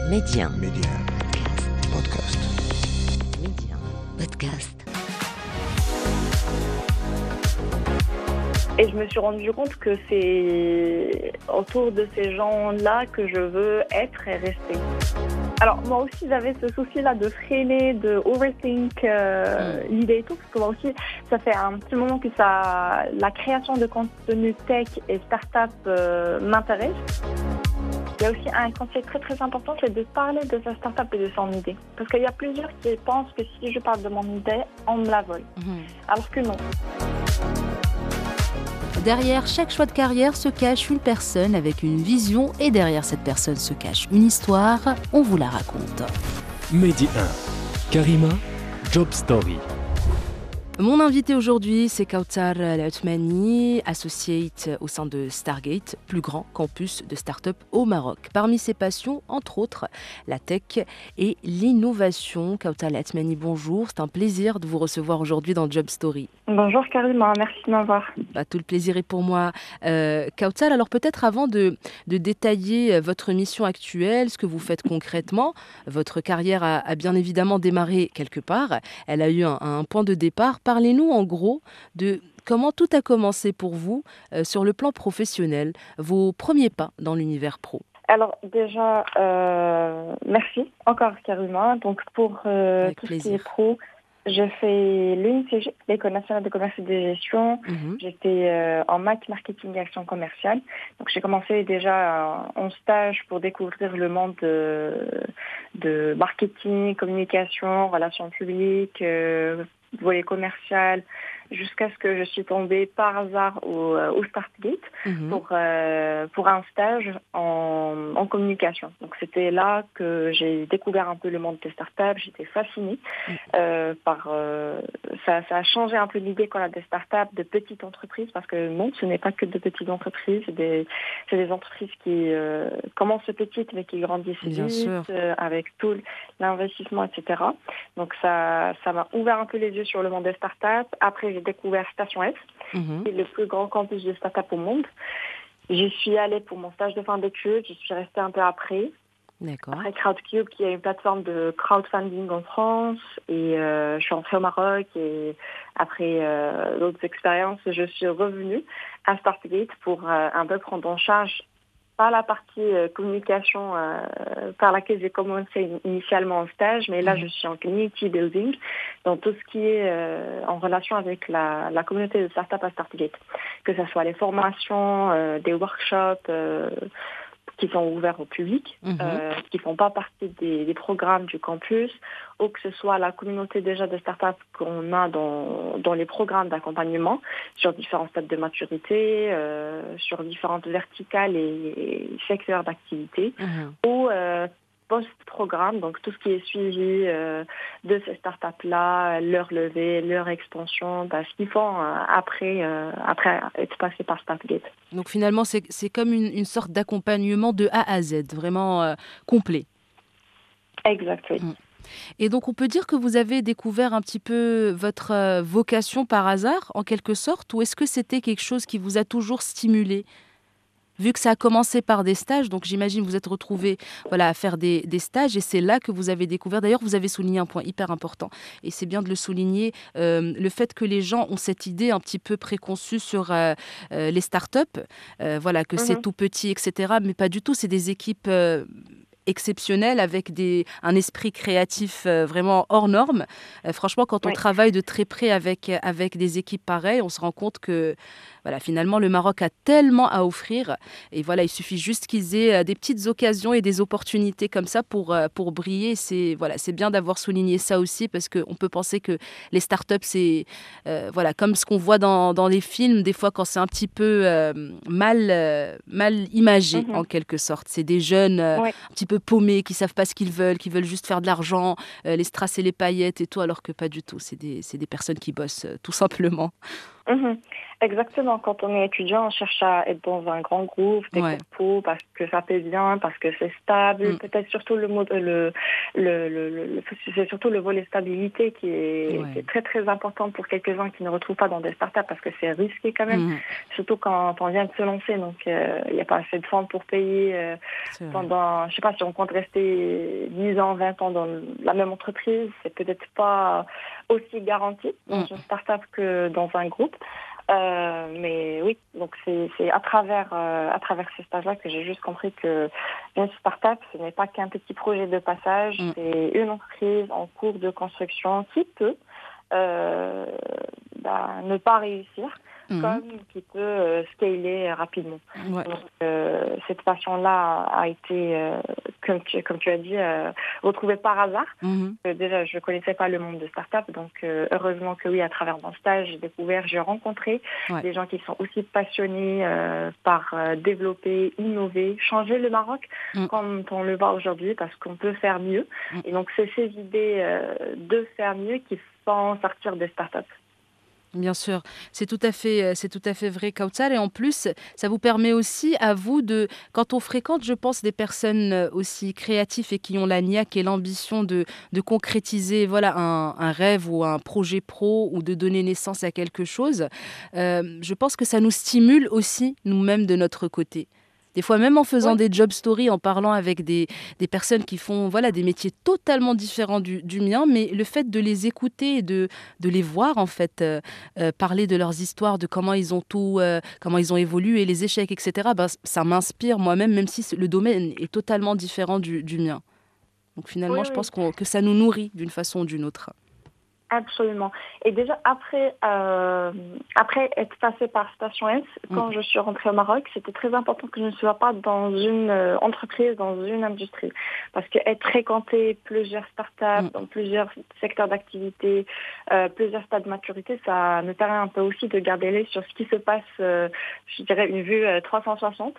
Média. Média. Podcast. Média. Podcast. Et je me suis rendu compte que c'est autour de ces gens-là que je veux être et rester. Alors moi aussi j'avais ce souci-là de freiner, de overthink l'idée et tout, parce que moi aussi ça fait un petit moment que la création de contenu tech et start-up m'intéresse. Il y a aussi un conseil très très important, c'est de parler de sa start-up et de son idée. Parce qu'il y a plusieurs qui pensent que si je parle de mon idée, on me la vole. Alors que non. Derrière chaque choix de carrière se cache une personne avec une vision et derrière cette personne se cache une histoire. On vous la raconte. Mehdi 1, Karima, Job Story. Mon invité aujourd'hui, c'est Kauthar Al-Othmani, associate au sein de Stargate, plus grand campus de start-up au Maroc. Parmi ses passions, entre autres, la tech et l'innovation. Kauthar Al-Othmani, bonjour. C'est un plaisir de vous recevoir aujourd'hui dans Job Story. Bonjour Karima, merci de m'avoir. Tout le plaisir est pour moi. Kauthar, alors peut-être avant de détailler votre mission actuelle, ce que vous faites concrètement, votre carrière a bien évidemment démarré quelque part. Elle a eu un point de départ. Parlez-nous en gros de comment tout a commencé pour vous sur le plan professionnel, vos premiers pas dans l'univers pro. Alors déjà, merci encore Karima. Donc pour tout ce qui est pro, j'ai fait l'ENCG, l'École nationale de commerce et de gestion. J'étais en maths, marketing et action commerciale. Donc j'ai commencé déjà en stage pour découvrir le monde de marketing, communication, relations publiques, volet commercial, jusqu'à ce que je suis tombée par hasard au Stargate pour un stage en communication. Donc c'était là que j'ai découvert un peu le monde des startups. J'étais fascinée par ça a changé un peu l'idée qu'on a des startups, de petites entreprises, parce que non, ce n'est pas que de petites entreprises, c'est des entreprises qui commencent petites mais qui grandissent vite, avec tout l'investissement, etc. Donc ça m'a ouvert un peu les yeux sur le monde des startups. Après, j'ai découvert Station F, qui est le plus grand campus de start-up au monde. J'y suis allée pour mon stage de fin d'études, j'y suis restée un peu après. D'accord. Après Crowdcube, qui est une plateforme de crowdfunding en France, et je suis rentrée au Maroc, et après d'autres expériences, je suis revenue à Stargate pour un peu prendre en charge pas la partie communication par laquelle j'ai commencé initialement en stage, mais là je suis en community building, dans tout ce qui est en relation avec la communauté de start-up à Stargate, que ce soit les formations, des workshops qui sont ouverts au public, qui ne font pas partie des programmes du campus, ou que ce soit la communauté déjà de start-up qu'on a dans les programmes d'accompagnement sur différents stades de maturité, sur différentes verticales et secteurs d'activité, ou post-programme, donc tout ce qui est suivi de ces startups-là, leur levée, leur expansion, ce qu'ils font après être passé par Stargate. Donc finalement, c'est comme une sorte d'accompagnement de A à Z, vraiment complet. Exact, oui. Et donc on peut dire que vous avez découvert un petit peu votre vocation par hasard, en quelque sorte, ou est-ce que c'était quelque chose qui vous a toujours stimulé ? Vu que ça a commencé par des stages, donc j'imagine vous êtes retrouvés à faire des stages et c'est là que vous avez découvert. D'ailleurs, vous avez souligné un point hyper important et c'est bien de le souligner, le fait que les gens ont cette idée un petit peu préconçue sur les startups, que c'est tout petit, etc. Mais pas du tout, c'est des équipes exceptionnel avec un esprit créatif vraiment hors norme. Franchement, quand on travaille de très près avec des équipes pareilles, on se rend compte que finalement, le Maroc a tellement à offrir. Et il suffit juste qu'ils aient des petites occasions et des opportunités comme ça pour briller. C'est bien d'avoir souligné ça aussi parce qu'on peut penser que les startups, c'est comme ce qu'on voit dans les films, des fois quand c'est un petit peu mal imagé en quelque sorte. C'est des jeunes un petit peu paumés qui savent pas ce qu'ils veulent, qui veulent juste faire de l'argent, les strass et les paillettes et tout, alors que pas du tout. C'est des personnes qui bossent tout simplement. Exactement. Quand on est étudiant, on cherche à être dans un grand groupe, des compos, parce que ça paie bien, parce que c'est stable. Peut-être surtout c'est surtout le volet stabilité qui est très très important pour quelques-uns qui ne retrouvent pas dans des startups parce que c'est risqué quand même, surtout quand on vient de se lancer. Donc il n'y a pas assez de fonds pour payer pendant, je sais pas, si on compte rester 10 ans, 20 ans dans la même entreprise, c'est peut-être pas aussi garanti dans une startup que dans un groupe. Mais oui, donc c'est à travers ces stages-là que j'ai juste compris que une start-up, ce n'est pas qu'un petit projet de passage, c'est une entreprise en cours de construction qui peut ne pas réussir, comme qui peut scaler rapidement. Donc cette passion-là a été, comme tu as dit, retrouvée par hasard. Déjà, je ne connaissais pas le monde de start-up, donc heureusement que oui, à travers mon stage, j'ai rencontré des gens qui sont aussi passionnés par développer, innover, changer le Maroc, comme on le voit aujourd'hui, parce qu'on peut faire mieux. Et donc, c'est ces idées de faire mieux qui font sortir des start-up. Bien sûr, c'est tout à fait vrai, Kautsar. Et en plus, ça vous permet aussi à vous quand on fréquente, je pense, des personnes aussi créatives et qui ont la niaque et l'ambition de concrétiser un rêve ou un projet pro ou de donner naissance à quelque chose, je pense que ça nous stimule aussi nous-mêmes de notre côté. Des fois, même en faisant des job stories, en parlant avec des personnes qui font des métiers totalement différents du mien, mais le fait de les écouter et de les voir en fait parler de leurs histoires, de comment ils ont comment ils ont évolué, les échecs, etc. Ça m'inspire moi-même, même si le domaine est totalement différent du mien. Donc finalement, je pense que ça nous nourrit d'une façon ou d'une autre. Absolument. Et déjà, après être passée par Station S, quand je suis rentrée au Maroc, c'était très important que je ne sois pas dans une entreprise, dans une industrie. Parce qu'être fréquenté plusieurs startups, dans plusieurs secteurs d'activité, plusieurs stades de maturité, ça me permet un peu aussi de garder l'œil sur ce qui se passe, je dirais une vue 360.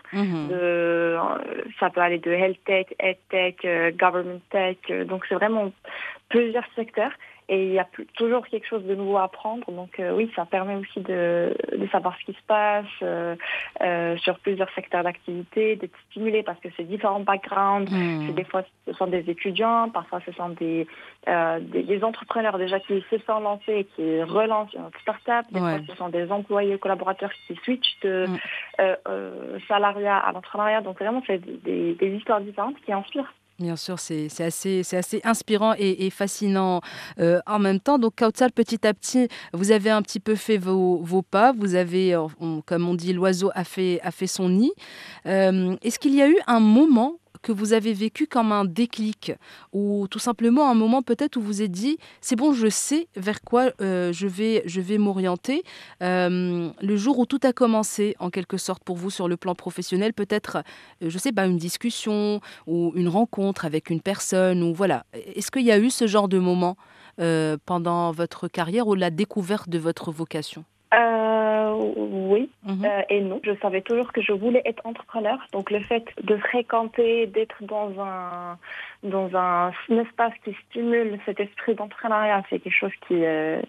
Ça peut aller de health tech, ed tech, government tech. Donc, c'est vraiment plusieurs secteurs. Et il y a toujours quelque chose de nouveau à apprendre. Donc oui, ça permet aussi de savoir ce qui se passe sur plusieurs secteurs d'activité, d'être stimulé parce que c'est différents backgrounds. Des fois, ce sont des étudiants, parfois ce sont des entrepreneurs déjà qui se sont lancés et qui relancent une start-up. Des fois, ce sont des employés, collaborateurs qui switchent de salariat à l'entrepreneuriat. Donc vraiment, c'est des histoires différentes qui inspirent. Bien sûr, c'est assez inspirant et fascinant en même temps. Donc, Kautsar, petit à petit, vous avez un petit peu fait vos pas. Vous avez, comme on dit, l'oiseau a fait son nid. Est-ce qu'il y a eu un moment que vous avez vécu comme un déclic ou tout simplement un moment peut-être où vous vous êtes dit c'est bon, je sais vers quoi je vais m'orienter, le jour où tout a commencé en quelque sorte pour vous sur le plan professionnel, peut-être je sais pas, une discussion ou une rencontre avec une personne ou est-ce qu'il y a eu ce genre de moment pendant votre carrière ou la découverte de votre vocation? Oui et non. Je savais toujours que je voulais être entrepreneur. Donc le fait de fréquenter, d'être dans un espace qui stimule cet esprit d'entrepreneuriat, c'est quelque chose qui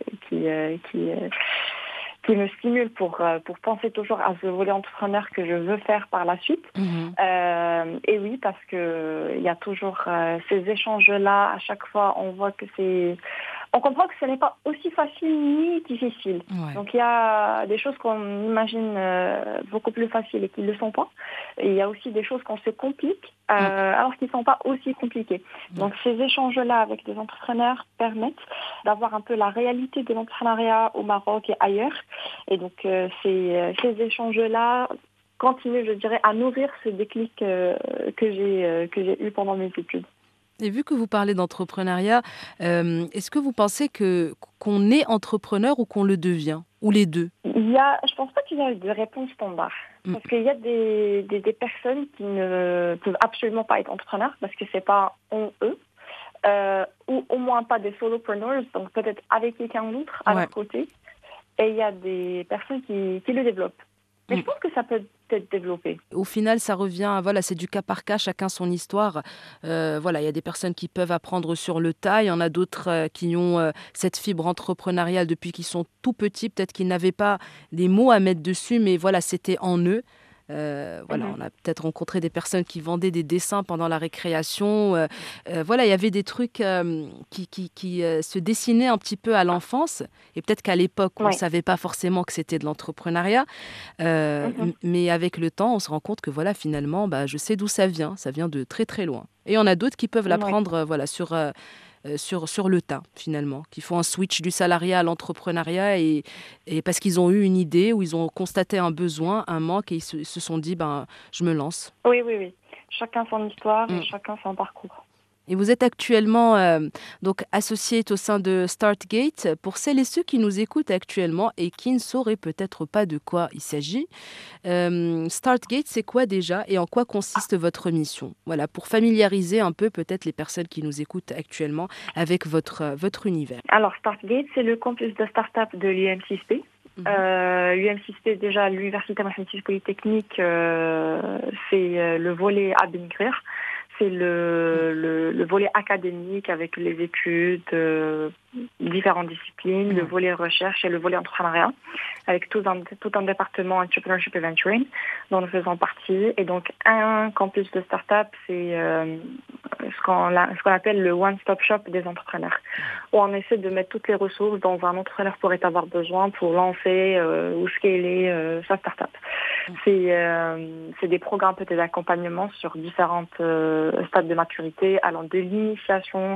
me stimule pour penser toujours à ce volet entrepreneur que je veux faire par la suite. Et oui, parce que il y a toujours ces échanges-là. À chaque fois, on voit que on comprend que ce n'est pas aussi facile ni difficile. Donc il y a des choses qu'on imagine beaucoup plus faciles et qui ne le sont pas. Et il y a aussi des choses qu'on se complique alors qu'ils ne sont pas aussi compliquées. Donc ces échanges-là avec des entrepreneurs permettent d'avoir un peu la réalité de l'entrepreneuriat au Maroc et ailleurs. Et donc ces échanges-là continuent, je dirais, à nourrir ce déclic que j'ai eu pendant mes études. Et vu que vous parlez d'entrepreneuriat, est-ce que vous pensez qu'on est entrepreneur ou qu'on le devient? Ou les deux? Je ne pense pas qu'il y a de réponse standard. Parce qu'il y a des personnes qui ne peuvent absolument pas être entrepreneurs parce que ce n'est pas eux. Ou au moins pas des solopreneurs, donc peut-être avec quelqu'un d'autre à leur côté. Et il y a des personnes qui le développent. Mais je pense que ça peut être développé. Au final, ça revient, voilà, c'est du cas par cas, chacun son histoire. Voilà, il y a des personnes qui peuvent apprendre sur le tas, il y en a d'autres qui ont cette fibre entrepreneuriale depuis qu'ils sont tout petits, peut-être qu'ils n'avaient pas des mots à mettre dessus, mais voilà, c'était en eux. Voilà, on a peut-être rencontré des personnes qui vendaient des dessins pendant la récréation. Voilà, il y avait des trucs qui se dessinaient un petit peu à l'enfance. Et peut-être qu'à l'époque, on ne savait pas forcément que c'était de l'entrepreneuriat. Mais avec le temps, on se rend compte que voilà, finalement, je sais d'où ça vient. Ça vient de très, très loin. Et on a d'autres qui peuvent l'apprendre voilà, sur le tas, finalement, qui font un switch du salariat à l'entrepreneuriat et parce qu'ils ont eu une idée ou ils ont constaté un besoin, un manque et ils se sont dit, je me lance. Oui. Chacun son histoire et chacun son parcours. Et vous êtes actuellement donc associate au sein de Startgate. Pour celles et ceux qui nous écoutent actuellement et qui ne sauraient peut-être pas de quoi il s'agit, Startgate, c'est quoi déjà et en quoi consiste votre mission? Voilà, pour familiariser un peu peut-être les personnes qui nous écoutent actuellement avec votre univers. Alors, Startgate, c'est le campus de start-up de l'UM6P. L'UM6P, déjà, l'Université mathématique polytechnique, c'est le volet à Bengrir. C'est le volet académique avec les études, différentes disciplines, le volet recherche et le volet entrepreneuriat, avec tout un département Entrepreneurship et Venturing dont nous faisons partie. Et donc, un campus de start-up, c'est ce qu'on appelle le one-stop shop des entrepreneurs, où on essaie de mettre toutes les ressources dont un entrepreneur pourrait avoir besoin pour lancer ou scaler sa start-up. C'est des programmes peut-être d'accompagnement sur différentes stades de maturité, allant de l'initiation,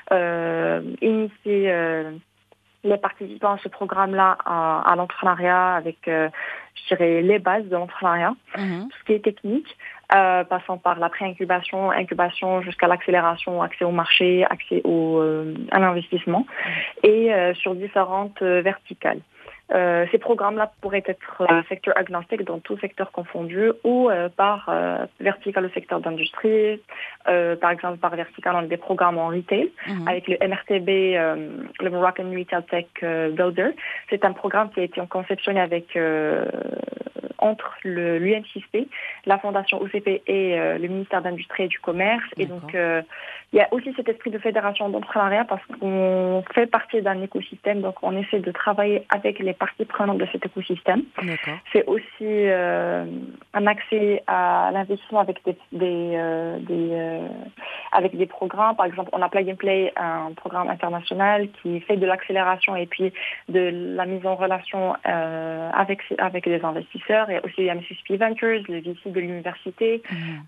initier les participants à ce programme-là à l'entrepreneuriat avec, je dirais, les bases de l'entrepreneuriat, tout ce qui est technique, passant par la pré-incubation, incubation jusqu'à l'accélération, accès au marché, accès à l'investissement, et sur différentes verticales. Ces programmes-là pourraient être secteur agnostique dans tout secteur confondu ou par vertical au secteur d'industrie, par exemple par vertical dans des programmes en retail avec le MRTB, le Moroccan Retail Tech Builder. C'est un programme qui a été conceptionné avec entre l'UM6P, la Fondation OCP et le ministère d'Industrie et du Commerce. Et donc, il y a aussi cet esprit de fédération d'entrepreneuriat parce qu'on fait partie d'un écosystème, donc on essaie de travailler avec les parties prenantes de cet écosystème. C'est aussi un accès à l'investissement avec avec des programmes. Par exemple, on a Plug and Play, un programme international qui fait de l'accélération et puis de la mise en relation avec les investisseurs. Il y a aussi M6P Ventures, le VC de l'université.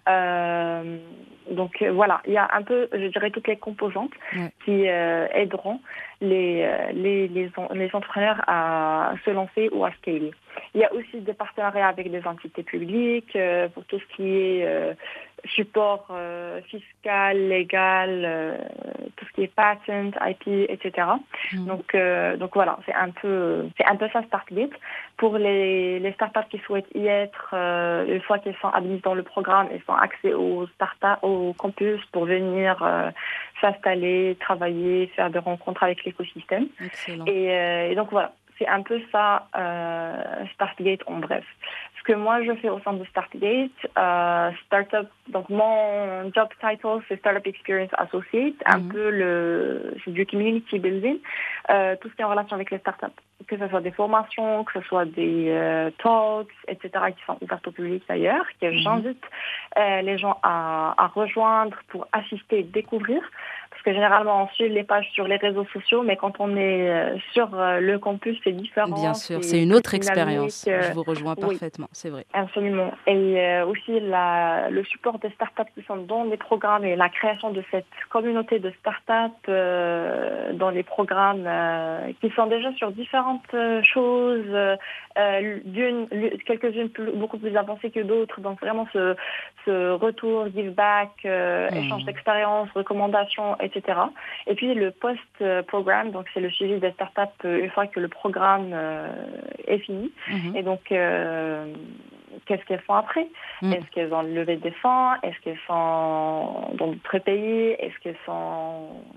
Donc voilà, il y a un peu, je dirais, toutes les composantes qui aideront les entrepreneurs à se lancer ou à scaler. Il y a aussi des partenariats avec des entités publiques pour tout ce qui est support fiscal, légal, tout ce qui est patent, IP, etc. Donc voilà, c'est un peu ça Startgate. Pour les startups qui souhaitent y être, une fois qu'ils sont admis dans le programme, ils ont accès au campus pour venir s'installer, travailler, faire des rencontres avec l'écosystème. Et donc voilà. C'est un peu ça, Startgate en bref. Ce que moi je fais au sein de Startgate, startup, donc mon job title c'est Startup Experience Associate, un peu c'est du community building, tout ce qui est en relation avec les startups, que ce soit des formations, que ce soit des talks, etc., qui sont ouvertes au public d'ailleurs, que j'invite les gens à rejoindre pour assister et découvrir. Parce que généralement, on suit les pages sur les réseaux sociaux, mais quand on est sur le campus, c'est différent. Bien sûr, c'est une autre expérience. Je vous rejoins parfaitement, c'est vrai. Absolument. Et aussi le support des startups qui sont dans les programmes et la création de cette communauté de startups dans les programmes qui sont déjà sur différentes choses, quelques-unes beaucoup plus avancées que d'autres. Donc vraiment ce retour, give back, échange d'expériences, recommandations, etc. Et puis le post-programme, donc c'est le suivi des startups une fois que le programme est fini. Et donc, qu'est-ce qu'elles font après? Est-ce qu'elles ont levé des fonds? Est-ce qu'elles sont dans d'autres pays? Est-ce qu'elles sont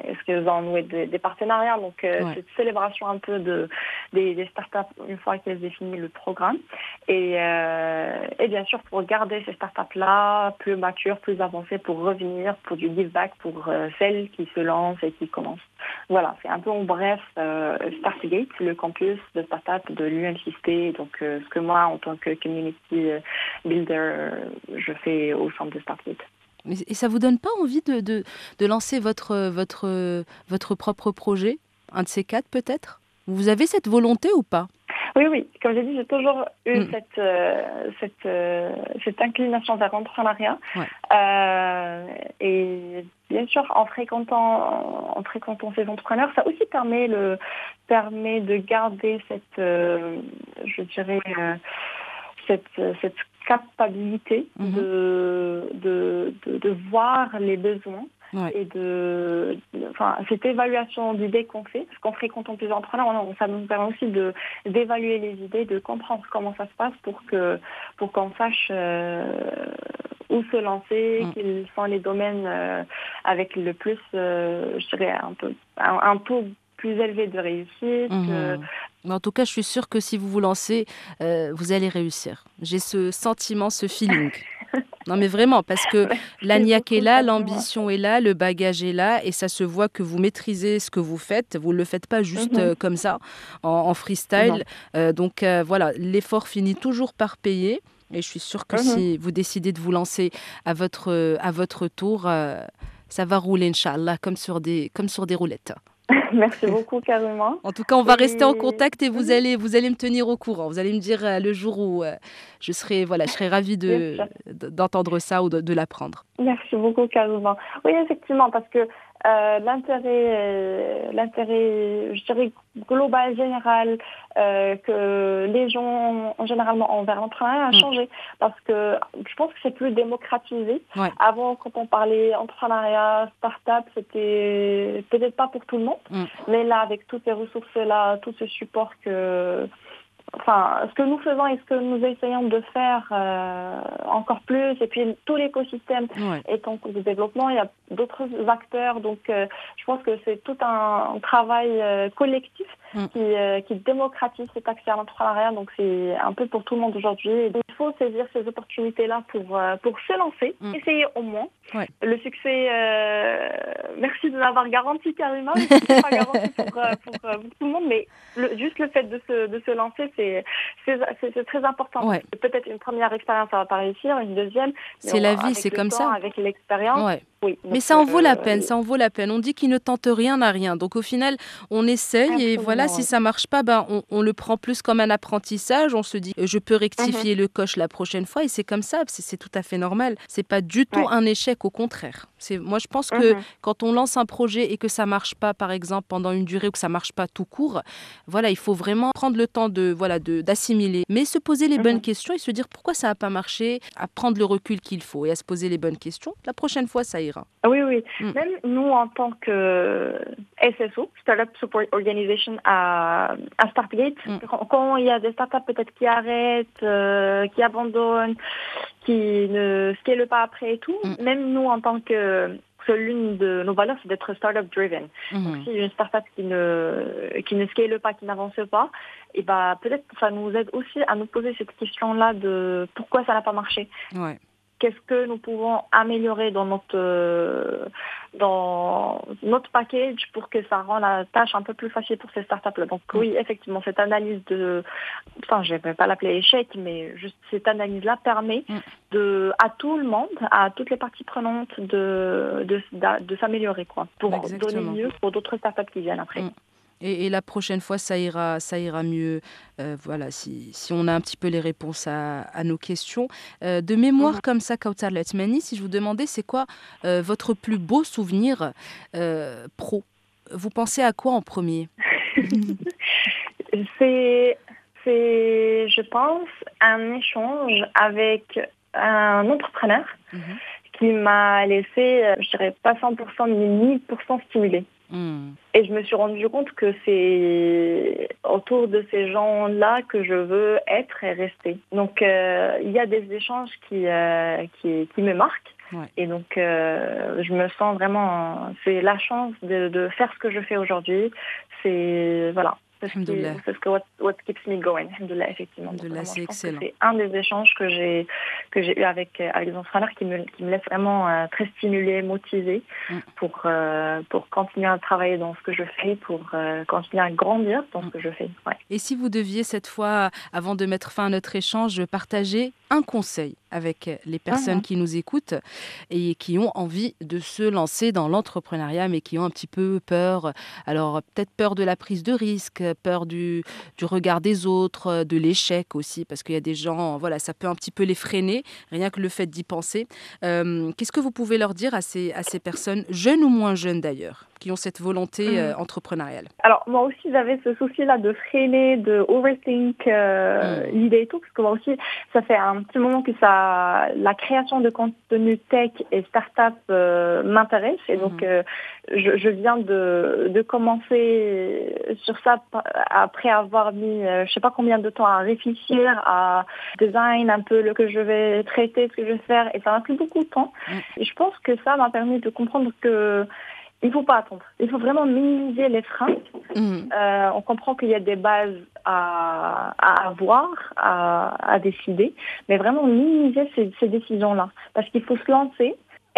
est-ce qu'elles ont noué des partenariats. Donc, cette célébration un peu des startups une fois qu'elles aient fini le programme. Et bien sûr, pour garder ces startups-là plus matures, plus avancées, pour revenir, pour du give back, pour celles qui se lancent et qui commencent. Voilà, c'est un peu en bref Startgate, le campus de startup de l'UNCSP. Donc, ce que moi, en tant que community builder, je fais au sein de Startgate. Et ça vous donne pas envie de lancer votre propre projet, un de ces quatre peut-être? Vous avez cette volonté ou pas? Oui. Comme j'ai dit, j'ai toujours eu cette inclination vers l'entrepreneuriat. Et bien sûr, en fréquentant ces entrepreneurs, ça aussi permet de garder cette capacité de voir les besoins et cette évaluation d'idées qu'on fait, parce qu'en fréquentant plusieurs entrepreneurs, ça nous permet aussi d'évaluer les idées, de comprendre comment ça se passe pour qu'on sache où se lancer, quels sont les domaines avec le plus, je dirais, un taux plus élevé de réussite. Mais en tout cas, je suis sûre que si vous vous lancez, vous allez réussir. J'ai ce sentiment, ce feeling. Non, mais vraiment, parce que la niaque est là, l'ambition est là, le bagage est là, et ça se voit que vous maîtrisez ce que vous faites. Vous ne le faites pas juste comme ça, en freestyle. Donc voilà, l'effort finit toujours par payer. Et je suis sûre que si vous décidez de vous lancer à votre tour, ça va rouler, Inch'Allah, comme sur des roulettes. Merci beaucoup, Karima. En tout cas, on va rester en contact et vous allez me tenir au courant. Vous allez me dire le jour où je serai ravie d'entendre ça ou de l'apprendre. Merci beaucoup, Karima. Oui, effectivement, parce que l'intérêt, je dirais, global, général, que les gens, généralement, envers l'entrepreneuriat a changé. Parce que je pense que c'est plus démocratisé. Avant, quand on parlait entrepreneuriat, start-up, c'était peut-être pas pour tout le monde. Mais là, avec toutes ces ressources-là, tout ce support ce que nous faisons et ce que nous essayons de faire encore plus, et puis tout l'écosystème est en cours de développement, il y a d'autres acteurs, donc je pense que c'est tout un travail collectif qui démocratise cet accès à l'entrepreneuriat, donc c'est un peu pour tout le monde aujourd'hui. Et il faut saisir ces opportunités-là pour se lancer, essayer au moins. Le succès, merci de l'avoir garanti, Karima, mais c'est pas garanti pour tout le monde, mais juste le fait de se lancer, c'est très important. Peut-être une première expérience, ça va pas réussir, une deuxième. C'est la vie, c'est comme ça. Avec l'expérience. Oui, mais ça en vaut la peine, On dit qu'il ne tente rien n'a rien. Donc au final, on essaye et voilà, si ça marche pas, on le prend plus comme un apprentissage. On se dit, je peux rectifier le coche la prochaine fois et c'est comme ça. C'est tout à fait normal. C'est pas du tout un échec, au contraire. Moi, je pense que quand on lance un projet et que ça marche pas, par exemple, pendant une durée ou que ça marche pas tout court, voilà, il faut vraiment prendre le temps d'assimiler, mais se poser les bonnes questions et se dire pourquoi ça n'a pas marché, à prendre le recul qu'il faut et à se poser les bonnes questions. La prochaine fois, ça ira. Oui. Même nous, en tant que SSO, Startup Support Organization à Startgate, quand il y a des startups peut-être qui arrêtent, qui abandonnent, qui ne scalent pas après et tout, même nous, en tant que l'une de nos valeurs, c'est d'être startup driven. Donc, si une startup qui ne scale pas, qui n'avance pas, et peut-être que ça nous aide aussi à nous poser cette question-là de pourquoi ça n'a pas marché. Qu'est-ce que nous pouvons améliorer dans notre package pour que ça rende la tâche un peu plus facile pour ces startups-là. Donc oui, effectivement, cette analyse je ne vais pas l'appeler échec, mais juste cette analyse-là permet à tout le monde, à toutes les parties prenantes de s'améliorer, pour donner mieux pour d'autres startups qui viennent après. Et la prochaine fois, ça ira mieux. Voilà, si on a un petit peu les réponses à nos questions. De mémoire comme ça, Kautar Letmani, si je vous demandais, c'est quoi votre plus beau souvenir pro? Vous pensez à quoi en premier? C'est, je pense, un échange avec un entrepreneur qui m'a laissé, je dirais pas 100%, mais 1000% stimulée. Et je me suis rendu compte que c'est autour de ces gens-là que je veux être et rester. Donc, il y a des échanges qui me marquent. Ouais. Et donc, je me sens vraiment... c'est la chance de faire ce que je fais aujourd'hui. C'est... Voilà. C'est ce que what keeps me going. Alhamdoulilah, effectivement. Alhamdoulilah, c'est excellent. C'est un des échanges que j'ai eu avec les entraîneurs qui me laisse vraiment très stimulée, motivée pour continuer à travailler dans ce que je fais, pour continuer à grandir dans ce que je fais. Ouais. Et si vous deviez cette fois, avant de mettre fin à notre échange, partager un conseil avec les personnes qui nous écoutent et qui ont envie de se lancer dans l'entrepreneuriat, mais qui ont un petit peu peur. Alors, peut-être peur de la prise de risque, peur du regard des autres, de l'échec aussi, parce qu'il y a des gens, voilà, ça peut un petit peu les freiner, rien que le fait d'y penser. Qu'est-ce que vous pouvez leur dire à ces personnes, jeunes ou moins jeunes d'ailleurs, qui ont cette volonté entrepreneuriale? Alors, moi aussi, j'avais ce souci-là de freiner, de overthink l'idée et tout, parce que moi aussi, ça fait un petit moment que la création de contenu tech et start-up m'intéresse. Et donc, je viens de commencer sur ça après avoir mis, je sais pas combien de temps à réfléchir, à design un peu ce que je vais traiter, ce que je vais faire. Et ça m'a pris beaucoup de temps. Et je pense que ça m'a permis de comprendre que il ne faut pas attendre. Il faut vraiment minimiser les freins. On comprend qu'il y a des bases à avoir, à décider, mais vraiment minimiser ces décisions-là. Parce qu'il faut se lancer,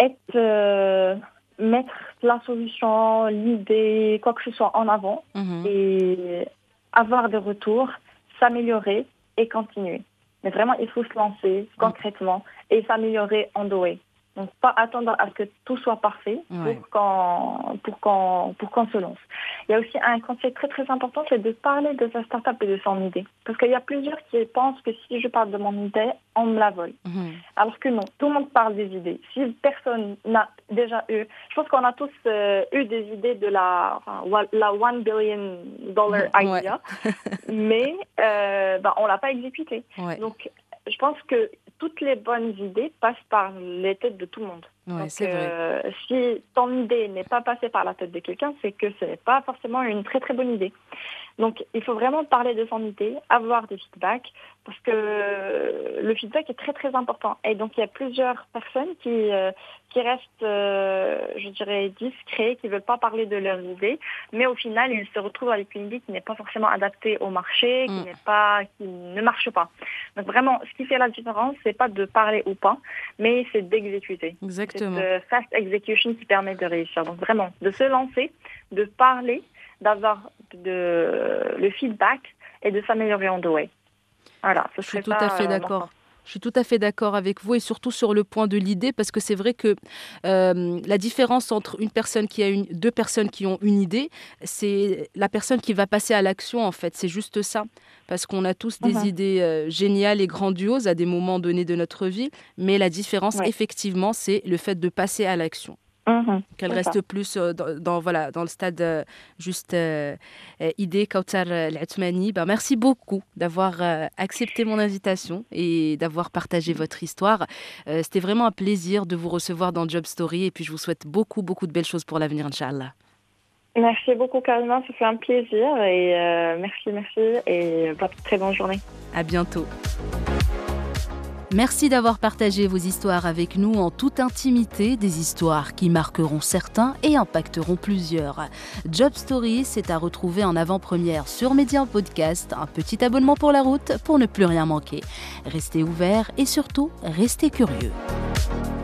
mettre la solution, l'idée, quoi que ce soit en avant et avoir des retours, s'améliorer et continuer. Mais vraiment, il faut se lancer concrètement et s'améliorer on the way. Donc, pas attendre à ce que tout soit parfait pour qu'on se lance. Il y a aussi un conseil très, très important, c'est de parler de sa start-up et de son idée. Parce qu'il y a plusieurs qui pensent que si je parle de mon idée, on me la vole. Alors que non, tout le monde parle des idées. Si personne n'a déjà eu... Je pense qu'on a tous eu des idées de la $1 billion idea, mais on ne l'a pas exécutée. Donc, je pense que toutes les bonnes idées passent par les têtes de tout le monde. Ouais, donc, c'est vrai. Si ton idée n'est pas passée par la tête de quelqu'un, c'est que ce n'est pas forcément une très très bonne idée. Donc, il faut vraiment parler de son idée, avoir des feedbacks, parce que le feedback est très très important. Et donc, il y a plusieurs personnes qui restent, je dirais, discrets, qui ne veulent pas parler de leurs idées, mais au final, ils se retrouvent avec une idée qui n'est pas forcément adaptée au marché, qui ne marche pas. Donc, vraiment, ce qui fait la différence, c'est pas de parler ou pas, mais c'est d'exécuter. Exactement. C'est de fast execution qui permet de réussir. Donc, vraiment, de se lancer, de parler, d'avoir le feedback et de s'améliorer en the way. Voilà, je suis tout à fait d'accord. Je suis tout à fait d'accord avec vous et surtout sur le point de l'idée parce que c'est vrai que la différence entre deux personnes qui ont une idée, c'est la personne qui va passer à l'action en fait. C'est juste ça. Parce qu'on a tous des idées géniales et grandioses à des moments donnés de notre vie, mais la différence effectivement, c'est le fait de passer à l'action. Qu'elle reste plus dans le stade juste idée. Kawthar El-Athmani, merci beaucoup d'avoir accepté mon invitation et d'avoir partagé votre histoire. C'était vraiment un plaisir de vous recevoir dans Job Story et puis je vous souhaite beaucoup, beaucoup de belles choses pour l'avenir, Inch'Allah. Merci beaucoup, Karima. Ça fait un plaisir et merci et très bonne journée. À bientôt. Merci d'avoir partagé vos histoires avec nous en toute intimité, des histoires qui marqueront certains et impacteront plusieurs. Job Story, c'est à retrouver en avant-première sur Média en podcast. Un petit abonnement pour la route pour ne plus rien manquer. Restez ouverts et surtout, restez curieux.